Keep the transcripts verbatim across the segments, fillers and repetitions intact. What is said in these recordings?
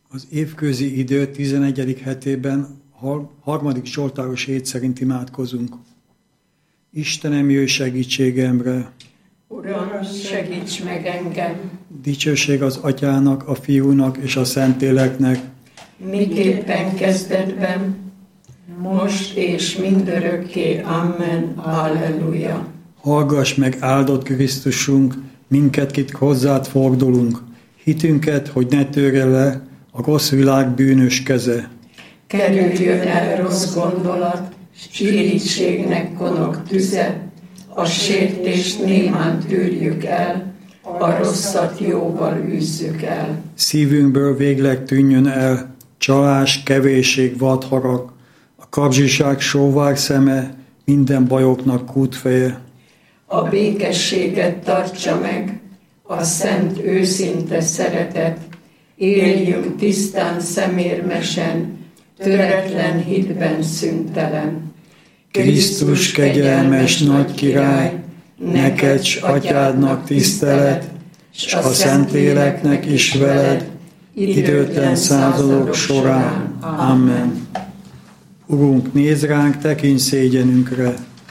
Az évközi idő tizenegyedik hetében harmadik zsoltáros hét szerint imádkozunk. Istenem, jöjj segítségemre! Uram, segíts meg engem! Dicsőség az Atyának, a Fiúnak és a Szentléleknek, miképpen kezdetben, most és mindörökké. Amen. Halleluja! Hallgass meg, áldott Krisztusunk, minket, kit hozzád fordulunk, hitünket, hogy ne törje le a rossz világ bűnös keze. Kerüljön el rossz gondolat, s irítségnek konok tüze, a sértést némán tűrjük el, a rosszat jóval űzzük el. Szívünkből végleg tűnjön el csalás, kevésség, vadharag, a kapzsiság sóvár szeme, minden bajoknak kútfeje. A békességet tartsa meg, a szent őszinte szeretet, éljünk tisztán szemérmesen, töretlen hitben szüntelen. Krisztus kegyelmes nagy király, neked s Atyádnak tisztelet, s a Szentléleknek is veled, időtlen századok során. Amen. Urunk, nézz ránk, tekints szégyenünkre.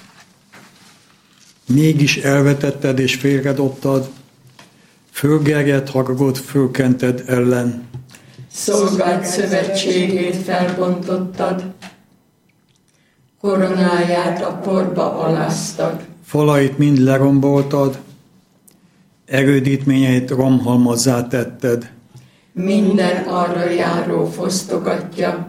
Mégis elvetetted és félredobtad, fölgerjedt haragot fölkented ellen. Szolgád szövetségét felbontottad, koronáját a porba aláztad. Falait mind leromboltad, erődítményeit romhalmazzá tetted. Minden arra járó fosztogatja,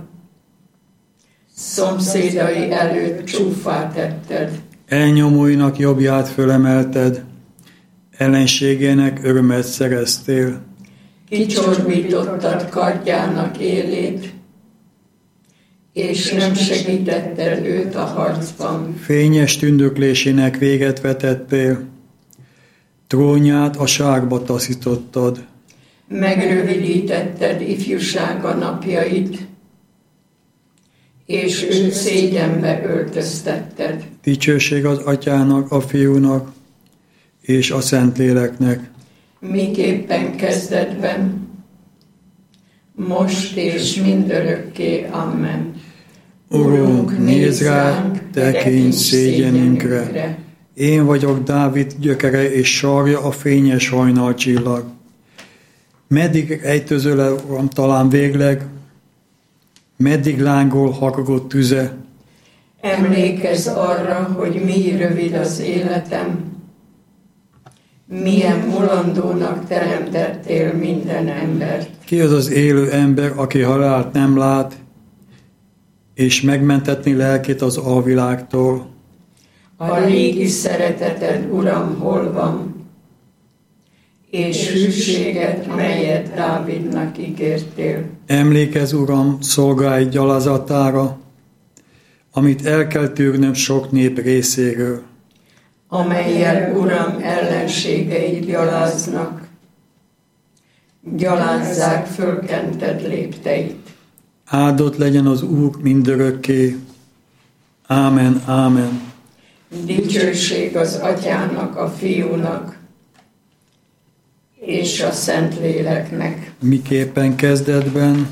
szomszédai előtt csúffá tetted. Elnyomóinak jobbját fölemelted, ellenségének örömet szereztél. Kicsorbítottad kardjának élét, és nem segítetted őt a harcban. Fényes tündöklésének véget vetettél, trónját a sárba taszítottad. Megrövidítetted ifjúsága napjait, és őt szégyenbe öltöztetted. Dicsőség az Atyának, a Fiúnak és a Szentléleknek, miképpen kezdetben, most és mindörökké. Amen. Urunk, nézz ránk, tekints szégyenünkre. Én vagyok Dávid gyökere és sarja, a fényes hajnalcsillag. Meddig ejtőzöl, Uram, talán végleg? Meddig lángol haragott tüze? Emlékezz arra, hogy mi rövid az életem, milyen mulandónak teremtettél minden embert. Ki az az élő ember, aki halált nem lát, és megmentetni lelkét az alvilágtól? A régi szereteted, Uram, hol van? És hűséget, melyet Dávidnak ígértél. Emlékezz, Uram, szolgáid gyalázatára, amit el kell tűrnöm sok nép részéről. Amellyel, Uram, ellenségeid gyaláznak, gyalázzák fölkented lépteit. Áldott legyen az Úr mindörökké. Ámen, ámen. Dicsőség az Atyának, a Fiúnak és a Szentléleknek. Miképpen kezdetben,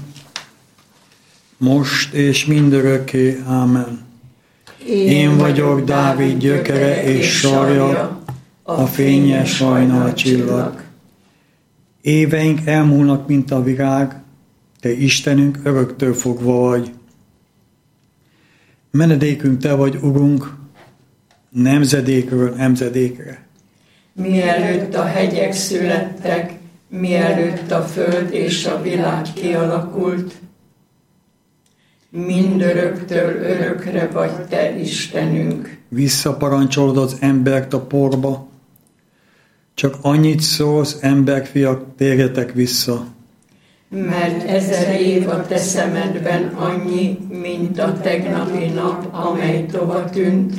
most és mindörökké. Ámen. Én, Én vagyok Dávid gyökere és sarja, a fényes hajnalcsillag. Éveink elmúlnak, mint a virág, te Istenünk öröktől fogva vagy. Menedékünk te vagy, Urunk, nemzedékről nemzedékre. Mielőtt a hegyek születtek, mielőtt a föld és a világ kialakult, mindöröktől örökre vagy te Istenünk. Visszaparancsolod az embert a porba, csak annyit szólsz, emberfiak, térjetek vissza. Mert ezer év a te szemedben annyi, mint a tegnapi nap, amely tova tűnt,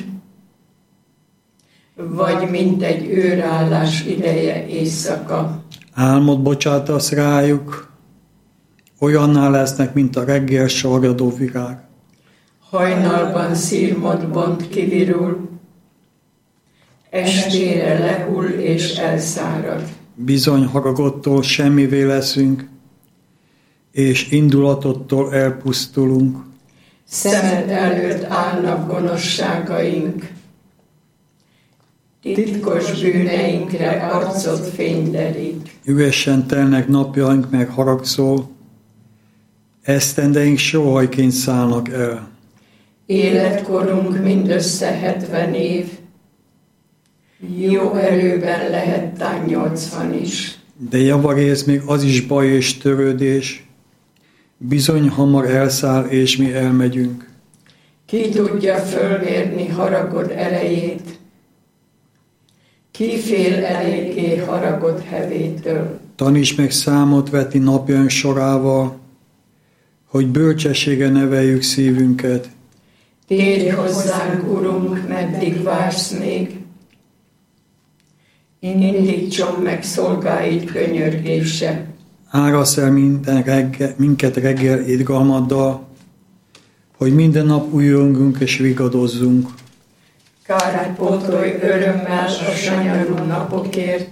vagy mint egy őrállás ideje éjszaka. Álmod bocsátasz rájuk, olyanná lesznek, mint a reggel sarjadó virág. Hajnalban szirmod bont kivirul, estére lehull és elszárad. Bizony haragottól semmivé leszünk, és indulatottól elpusztulunk. Szemed előtt állnak gonoszságaink, titkos bűneinkre arcod fényderít. Üvesen telnek napjaink, meg haragszol, esztendeink sóhajként szállnak el. Életkorunk mindössze hetven év, jó erőben lehet tán nyolcvan is. De javarész még az is baj és törődés, bizony hamar elszáll, és mi elmegyünk. Ki tudja fölmérni haragod erejét, ki fél eléggé haragod hevétől. Taníts meg számot vetni napjaink sorával, hogy bölcsessége neveljük szívünket. Térj hozzánk, Urunk, meddig vársz még, indítson meg szolgáid könyörgése. Árasz el minden reggel, minket reggel irgalmaddal, hogy minden nap újongunk és vigadozzunk. Kárpótolj örömmel a sanyarú napokért,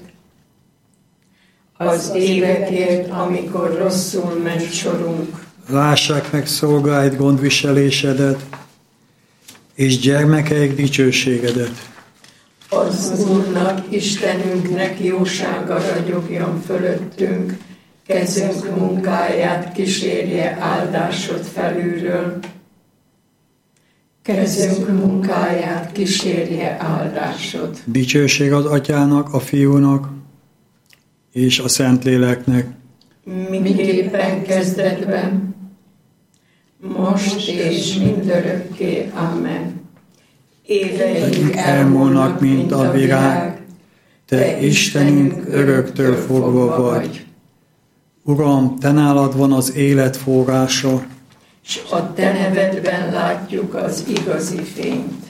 az évekért, amikor rosszul megy sorunk. Lássák meg szolgáid gondviselésedet, és gyermekeik dicsőségedet. Az Úrnak, Istenünknek jósága ragyogjon fölöttünk, kezünk munkáját kísérje áldásod felülről. Kezünk munkáját kísérje áldásod. Dicsőség az Atyának, a Fiúnak és a Szentléleknek. Miképpen kezdetben, most és mindörökké. Amen. Éveink elmúlnak, mint a virág, te Istenünk öröktől fogva vagy. Uram, te nálad van az élet forrása, s a te nevedben látjuk az igazi fényt.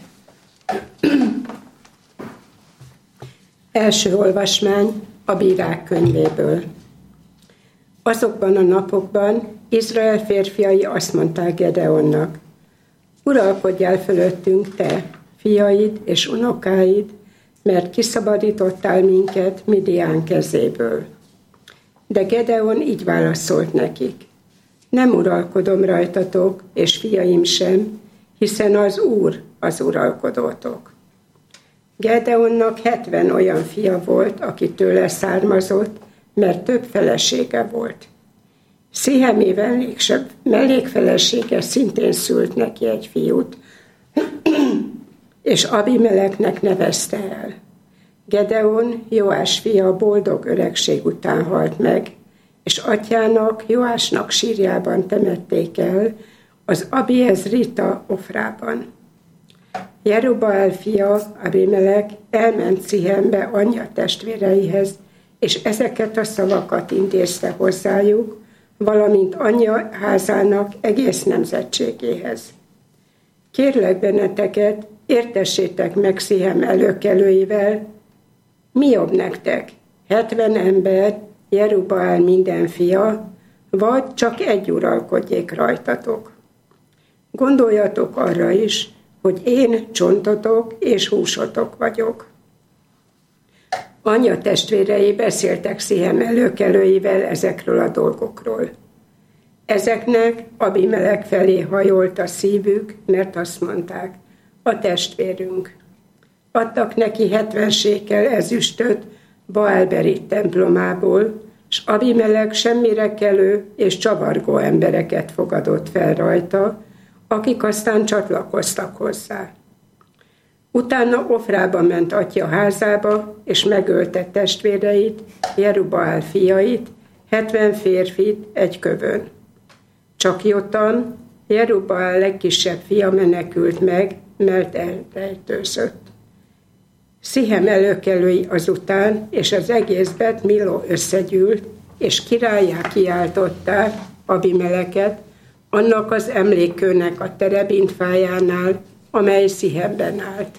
Első olvasmány a Bírák könyvéből. Azokban a napokban Izrael férfiai azt mondták Gedeonnak: uralkodj el fölöttünk te, fiaid és unokáid, mert kiszabadítottál minket Midián kezéből. De Gedeon így válaszolt nekik: nem uralkodom rajtatok, és fiaim sem, hiszen az Úr az uralkodótok. Gedeonnak hetven olyan fia volt, aki tőle származott, mert több felesége volt. Szihemi mellékfelesége szintén szült neki egy fiút, és Abimeleknek nevezte el. Gedeon, Joás fia boldog öregség után halt meg, és atyának, Joásnak sírjában temették el, az Abiezrita Ofrában. Jerubbaál fia, Abimelek elment Szihembe anyja testvéreihez, és ezeket a szavakat intézte hozzájuk, valamint anyja házának egész nemzetségéhez. Kérlek benneteket, értessétek meg Szihem előkelőivel, mi jobb nektek, hetven ember, Jerubbaál minden fia, vagy csak egy uralkodjék rajtatok. Gondoljatok arra is, hogy én csontotok és húsotok vagyok. Anyja testvérei beszéltek Szihem előkelőivel ezekről a dolgokról. Ezeknek Abimelek felé hajolt a szívük, mert azt mondták: a testvérünk. Adtak neki hetven sékel ezüstöt Baál-berit templomából, s Abimelek semmire kelő és csavargó embereket fogadott fel rajta, akik aztán csatlakoztak hozzá. Utána Ofrába ment atya házába, és megölte testvéreit, Jerubbaál fiait, hetven férfit egy kövön. Csak Jotam, Jerubbaál legkisebb fia menekült meg, mert elrejtőzött. Szihem előkelői azután, és az egész Bet Milo összegyűlt, és királlyá kiáltották Abimeleket, annak az emlékkőnek a terebint fájánál, amely Szihemben állt.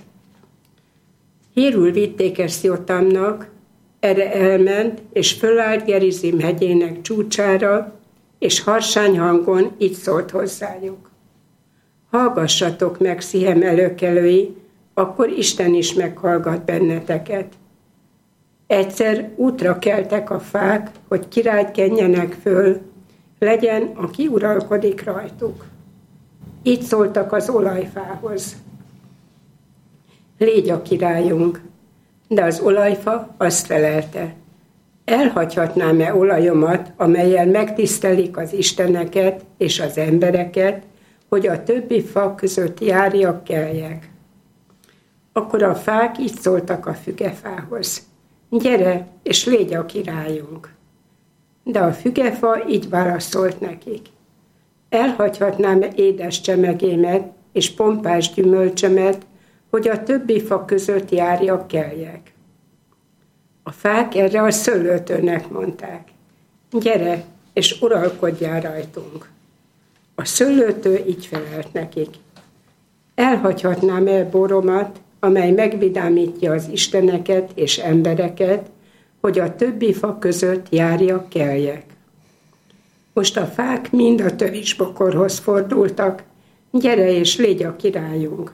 Hírül vitték ezt Jotamnak, erre elment, és fölállt Gerizim hegyének csúcsára, és harsány hangon így szólt hozzájuk: hallgassatok meg, Szihem előkelői, akkor Isten is meghallgat benneteket. Egyszer útra keltek a fák, hogy királyt kenjenek föl, legyen, aki uralkodik rajtuk. Így szóltak az olajfához. Légy a királyunk, de az olajfa azt felelte. Elhagyhatnám-e olajomat, amellyel megtisztelik az isteneket és az embereket, hogy a többi fa között járjak, keljek? Akkor a fák így szóltak a fügefához. Gyere, és légy a királyunk. De a fügefa így válaszolt nekik. Elhagyhatnám édes csemegémet és pompás gyümölcsömet, hogy a többi fa között járjak, keljek. A fák erre a szőlőtőnek mondták. Gyere, és uralkodjál rajtunk. A szőlőtő így felelt nekik. Elhagyhatnám el boromat, amely megvidámítja az isteneket és embereket, hogy a többi fa között járjak, keljek. Most a fák mind a tövisbokorhoz fordultak. Gyere, és légy a királyunk.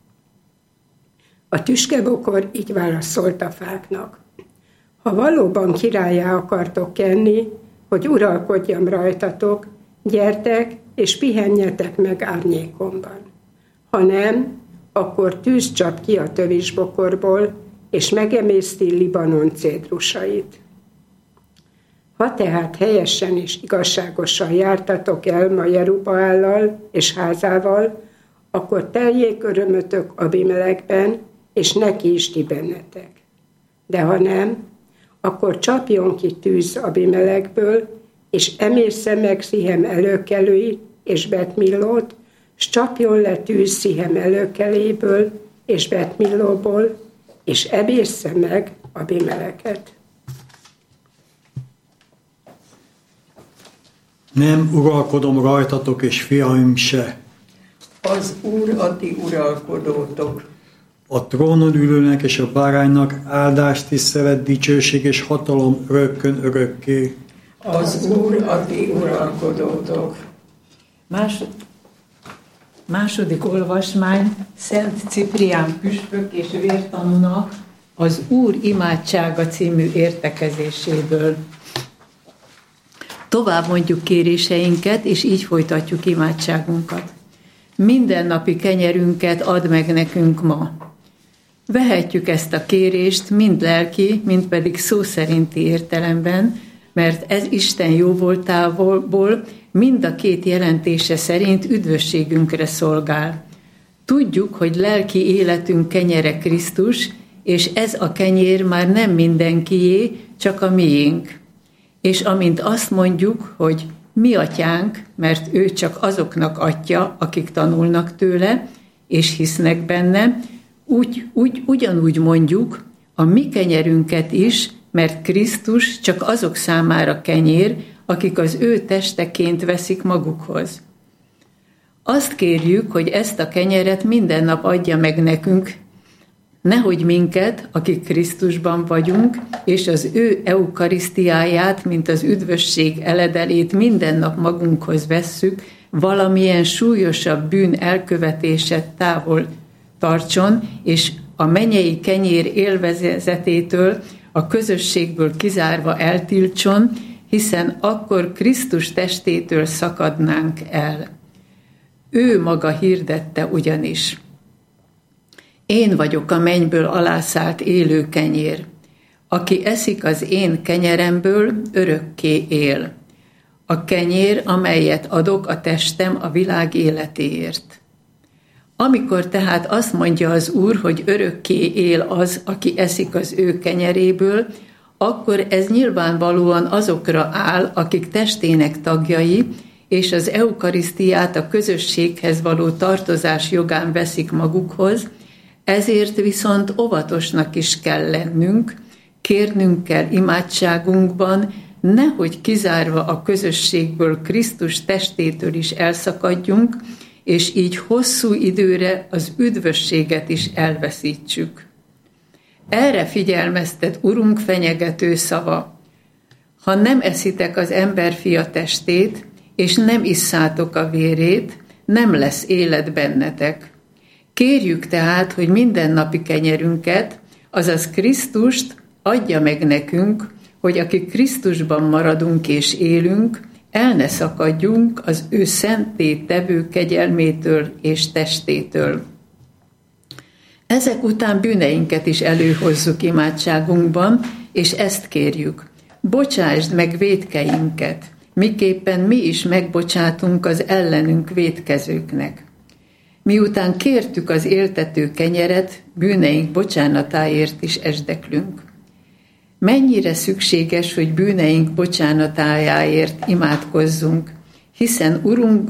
A tüskebokor így válaszolt a fáknak. Ha valóban királlyá akartok kenni, hogy uralkodjam rajtatok, gyertek és pihenjetek meg árnyékomban. Ha nem, akkor tűz csap ki a tövisbokorból, és megemészti Libanon cédrusait. Ha tehát helyesen és igazságosan jártatok el ma Jerubbaállal és házával, akkor teljék örömötök Abimelekben, és neki is ti bennetek. De ha nem, akkor csapjon ki tűz Abimelekből, és emészze meg Szihem előkelőit és Bet-Millót, s csapjon le tűz Szihem előkeléből és Bet-Millóból, és emészze meg Abimeleket. Nem uralkodom rajtatok, és fiaim se. Az Úr a ti uralkodótok. A trónon ülőnek és a báránynak áldást, tisztelet, dicsőség és hatalom örökkön örökké. Az Úr a ti uralkodótok. Másod, második olvasmány Szent Ciprián püspök és vértanúnak az Úr imádsága című értekezéséből. Tovább mondjuk kéréseinket, és így folytatjuk imádságunkat. Mindennapi kenyerünket add meg nekünk ma. Vehetjük ezt a kérést mind lelki, mind pedig szó szerinti értelemben, mert ez Isten jóvoltából mind a két jelentése szerint üdvösségünkre szolgál. Tudjuk, hogy lelki életünk kenyere Krisztus, és ez a kenyér már nem mindenkié, csak a miénk. És amint azt mondjuk, hogy mi atyánk, mert ő csak azoknak atya, akik tanulnak tőle, és hisznek benne, úgy, úgy, ugyanúgy mondjuk a mi kenyerünket is, mert Krisztus csak azok számára kenyér, akik az ő testeként veszik magukhoz. Azt kérjük, hogy ezt a kenyeret minden nap adja meg nekünk, nehogy minket, akik Krisztusban vagyunk, és az ő eukarisztiáját, mint az üdvösség eledelét minden nap magunkhoz vesszük, valamilyen súlyosabb bűn elkövetése távol tartson, és a mennyei kenyér élvezetétől, a közösségből kizárva eltiltson, hiszen akkor Krisztus testétől szakadnánk el. Ő maga hirdette ugyanis. Én vagyok a mennyből alászállt élő kenyér. Aki eszik az én kenyeremből, örökké él. A kenyér, amelyet adok a testem a világ életéért. Amikor tehát azt mondja az Úr, hogy örökké él az, aki eszik az ő kenyeréből, akkor ez nyilvánvalóan azokra áll, akik testének tagjai, és az eukarisztiát a közösséghez való tartozás jogán veszik magukhoz, ezért viszont óvatosnak is kell lennünk, kérnünk kell imádságunkban, nehogy kizárva a közösségből Krisztus testétől is elszakadjunk, és így hosszú időre az üdvösséget is elveszítsük. Erre figyelmeztet Urunk fenyegető szava. Ha nem eszitek az emberfia testét, és nem isszátok a vérét, nem lesz élet bennetek. Kérjük tehát, hogy mindennapi kenyerünket, azaz Krisztust adja meg nekünk, hogy akik Krisztusban maradunk és élünk, el ne szakadjunk az ő szentté tevő kegyelmétől és testétől. Ezek után bűneinket is előhozzuk imádságunkban, és ezt kérjük. Bocsásd meg vétkeinket, miképpen mi is megbocsátunk az ellenünk vétkezőknek. Miután kértük az éltető kenyeret, bűneink bocsánatáért is esdeklünk. Mennyire szükséges, hogy bűneink bocsánatájáért imádkozzunk, hiszen Urunk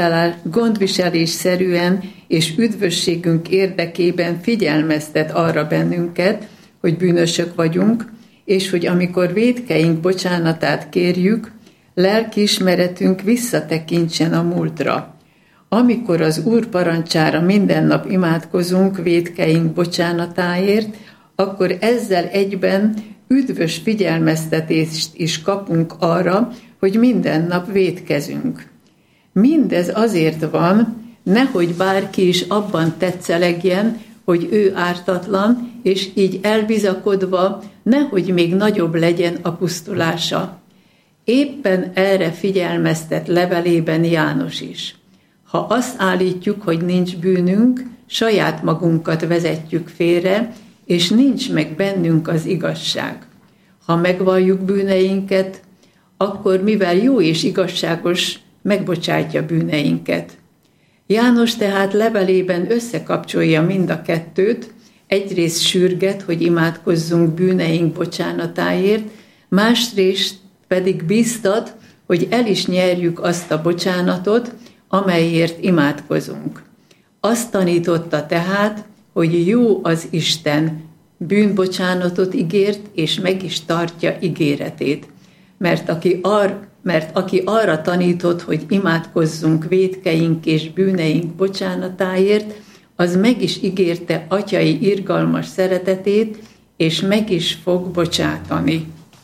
gondviselésszerűen és üdvösségünk érdekében figyelmeztet arra bennünket, hogy bűnösök vagyunk, és hogy amikor vétkeink bocsánatát kérjük, lelkiismeretünk visszatekintsen a múltra. Amikor az Úr parancsára minden nap imádkozunk vétkeink bocsánatáért, akkor ezzel egyben üdvös figyelmeztetést is kapunk arra, hogy minden nap vétkezünk. Mindez azért van, nehogy bárki is abban tetszelegjen, hogy ő ártatlan, és így elbizakodva, nehogy még nagyobb legyen a pusztulása. Éppen erre figyelmeztet levelében János is. Ha azt állítjuk, hogy nincs bűnünk, saját magunkat vezetjük félre, és nincs meg bennünk az igazság. Ha megvalljuk bűneinket, akkor mivel jó és igazságos, megbocsátja bűneinket. János tehát levelében összekapcsolja mind a kettőt, egyrészt sürget, hogy imádkozzunk bűneink bocsánatáért, másrészt pedig bíztat, hogy el is nyerjük azt a bocsánatot, amelyért imádkozunk. Azt tanította tehát, hogy jó az Isten, bűnbocsánatot ígért, és meg is tartja ígéretét. Mert aki, ar, mert aki arra tanított, hogy imádkozzunk vétkeink és bűneink bocsánatáért, az meg is ígérte atyai irgalmas szeretetét, és meg is fog bocsátani.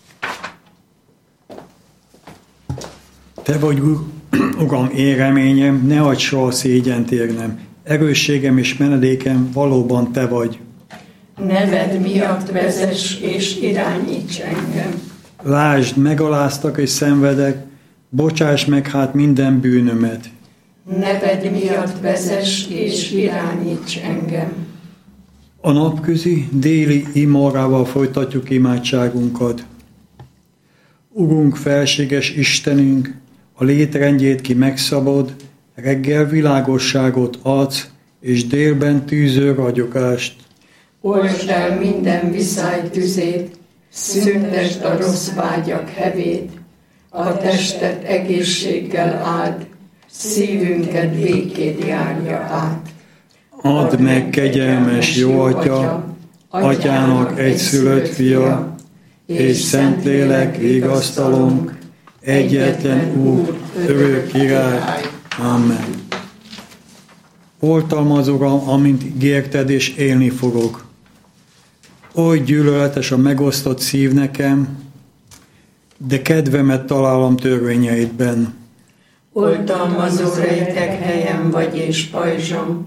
Te vagy, Uram, én reményem, ne adj soha szégyent érnem. Erősségem és menedékem valóban Te vagy. Neved miatt vezess és irányíts engem. Lásd, megaláztak és szenvedek, bocsáss meg hát minden bűnömet. Neved miatt vezess és irányíts engem. A napközi, déli imórával folytatjuk imádságunkat. Urunk, felséges Istenünk, a létrendjét ki megszabad, reggel világosságot adsz, és délben tűző ragyogást. Oltsd el minden viszály tüzét, szüntesd a rossz vágyak hevét, a testet egészséggel áld, szívünket békét járja át. Add meg, kegyelmes jó Atya, Atyának egyszülött fia, és Szentlélek vigasztalunk, egyetlen Úr, örök király. Amen. Oltalmaz, Uram, amint ígérted, és élni fogok. Oly gyűlöletes a megosztott szív nekem, de kedvemet találom törvényeidben. Oltalmazó rejtek helyem vagy és pajzsom,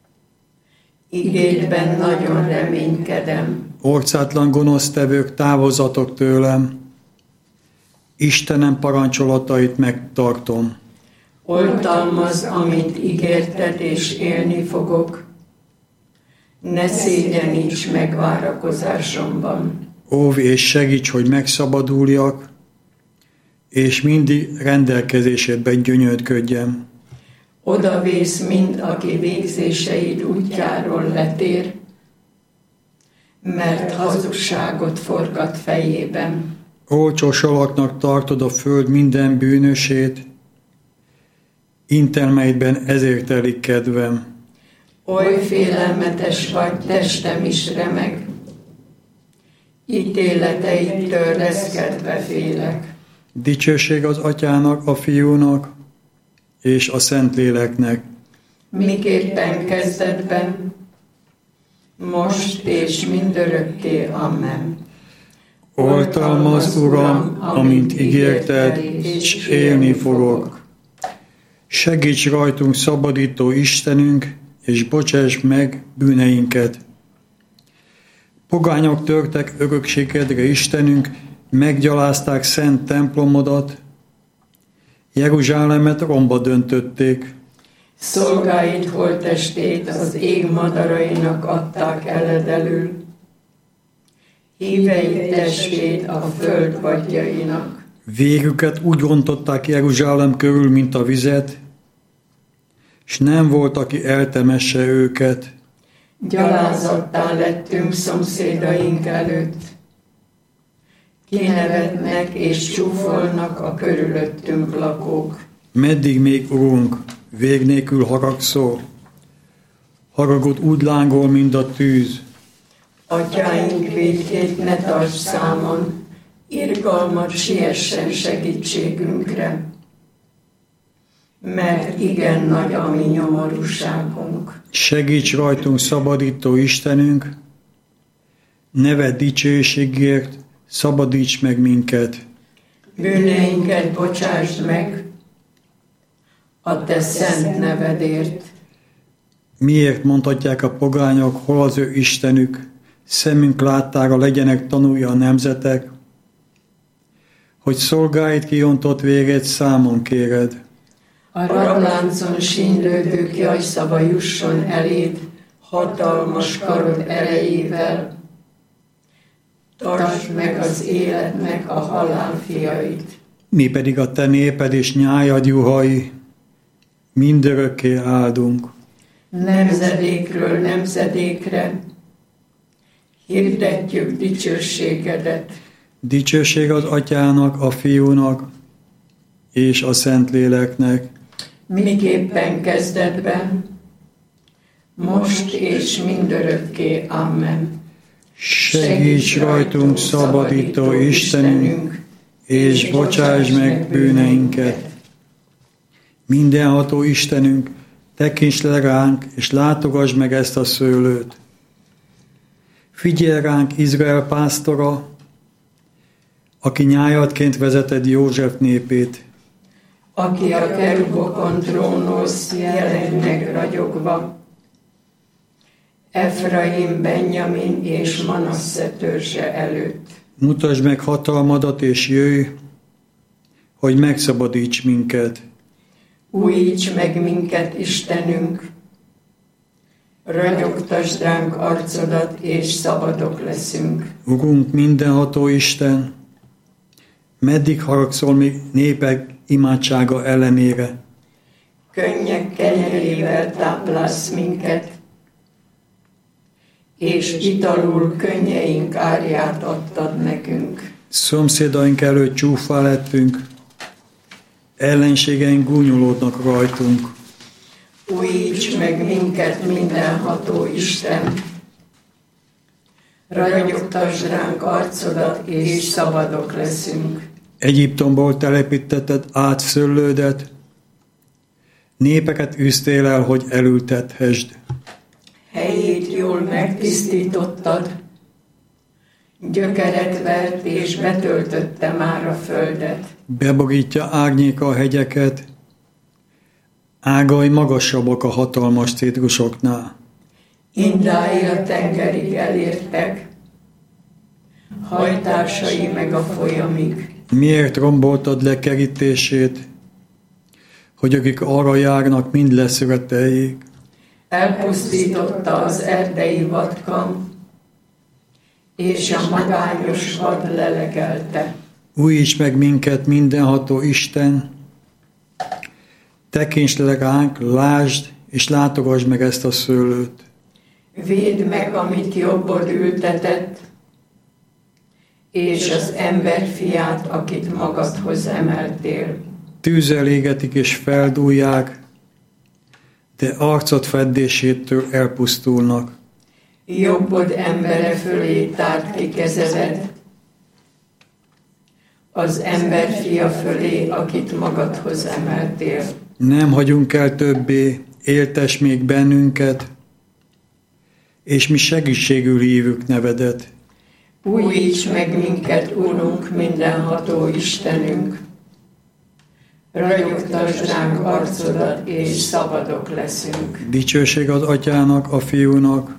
igédben nagyon reménykedem. Orcátlan gonosztevők, távozatok tőlem, Istenem parancsolatait megtartom. Oltalmaz, amit ígérted, és élni fogok. Ne szégyeníts meg várakozásomban. Óvj és segíts, hogy megszabaduljak, és mindig rendelkezésedben gyönyörködjem. Odavész mind, aki végzéseid útjáról letér, mert hazugságot forgat fejében. Olcsó salaknak tartod a föld minden bűnösét, intelmeidben ezért telik kedvem. Oly félelmetes vagy, testem is remeg, ítéleteitől reszketve félek. Dicsőség az Atyának, a Fiúnak és a Szentléleknek. Miképpen kezdetben, most és mindörökké. Amen. Oltalmaz, Uram, amint ígérted, és élni fogok. Segíts rajtunk, szabadító Istenünk, és bocsáss meg bűneinket. Pogányok törtek örökségedre, Istenünk, meggyalázták szent templomodat, Jeruzsálemet romba döntötték. Szolgáid holttestét az ég madarainak adták eledelül, hívei testét a föld vadjainak. Vérüket úgy rontották Jeruzsálem körül, mint a vizet, s nem volt, aki eltemesse őket. Gyalázattá lettünk szomszédaink előtt, kinevetnek és csúfolnak a körülöttünk lakók. Meddig még, Urunk, vég nélkül haragszol? Haragod úgy lángol, mint a tűz. Atyáink vétkét ne tarts számon, irgalmat siessen segítségünkre, mert igen nagy a mi nyomorúságunk. Segíts rajtunk, szabadító Istenünk, neved dicsőségért, szabadíts meg minket. Bűneinket bocsásd meg a te szent nevedért. Miért mondhatják a pogányok, hol az ő Istenük, szemünk láttára legyenek tanulja a nemzetek, hogy szolgáid kiontott vérét számon kéred. A rabláncon sínylődők jajszava jusson eléd, hatalmas karod erejével. Tartsd meg az életnek a halál fiait. Mi pedig a te néped és nyájad juhai, mindörökké áldunk. Nemzedékről nemzedékre hirdetjük dicsőségedet. Dicsőség az Atyának, a Fiúnak és a Szentléleknek. Miképpen kezdetben, most és mindörökké. Amen. Segíts rajtunk, szabadító Istenünk, és bocsáss meg bűneinket. Mindenható Istenünk, tekints le ránk, és látogass meg ezt a szőlőt. Figyelj ránk, Izrael pásztora, aki nyájadként vezeted József népét. Aki a kerubokon trónolsz, jelenj meg ragyogva, Efraim, Benjamin és Manasse törzse előtt. Mutasd meg hatalmadat és jöjj, hogy megszabadíts minket. Újíts meg minket, Istenünk, ragyogtasd ránk arcodat, és szabadok leszünk. Urunk, mindenható Isten, meddig haragszol még népek imádsága ellenére? Könnyek kenyerével táplálsz minket, és italul könnyeink árját adtad nekünk. Szomszédaink előtt csúfá lettünk, ellenségeink gúnyolódnak rajtunk. Újíts meg minket, mindenható Isten, ragyogtasd ránk arcodat, és szabadok leszünk. Egyiptomból telepítetted át szőlődet, népeket űztél el, hogy elültethesd. Helyét jól megtisztítottad, gyökeret vert és betöltötte már a földet. Beborítja árnyéka a hegyeket, ágai magasabbak a hatalmas cédrusoknál. Indái a tengerig elértek, hajtásai meg a folyamig. Miért romboltad le kerítését, hogy akik arra járnak, mind leszületeljék? Elpusztította az erdei vadkam, és a magányos vad lelegelte. Újíts meg minket, mindenható Isten, tekints le ránk, lásd, és látogass meg ezt a szőlőt. Védd meg, amit jobbod ültetett, és az emberfiát, akit magadhoz emeltél. Tűzzel égetik és feldúlják, de arcod feddésétől elpusztulnak. Jobbod embere fölé tárt ki kezedet, az emberfia fölé, akit magadhoz emeltél. Nem hagyunk el többé, éltes még bennünket, és mi segítségül hívjuk nevedet. Újíts meg minket, Urunk, mindenható Istenünk, ragyogtasd ránk arcodat, és szabadok leszünk. Dicsőség az Atyának, a Fiúnak,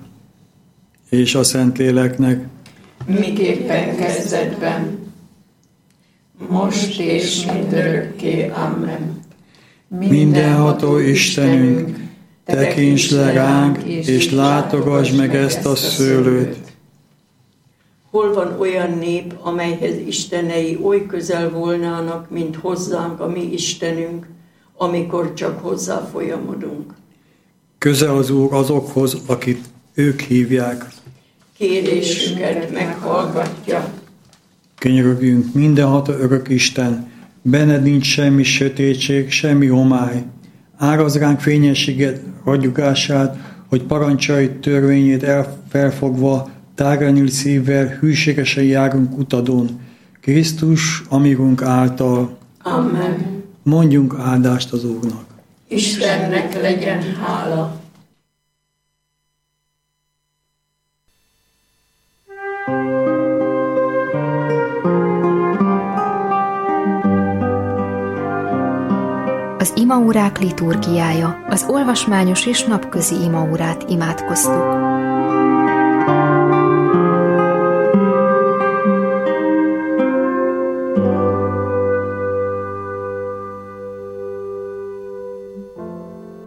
és a Szentléleknek. Miképpen kezdetben, most és mindörökké. Amen. Mindenható Istenünk, tekints le ránk, és látogass meg ezt a szőlőt. Hol van olyan nép, amelyhez istenei oly közel volnának, mint hozzánk a mi Istenünk, amikor csak hozzá folyamodunk? Közel az Úr azokhoz, akit ők hívják. Kérésünket meghallgatja. Könyörögjünk, mindenható örök Isten, benned nincs semmi sötétség, semmi homály. Árazd ránk fényességet, ragyogását, hogy parancsolj törvényét elfelfogva, tágra nyílt szívvel, hűségesen járunk utadon. Krisztus, amígunk által. Amen. Mondjunk áldást az Úrnak. Istennek legyen hála. Az imaórák liturgiája, az olvasmányos és napközi imaórát imádkoztuk.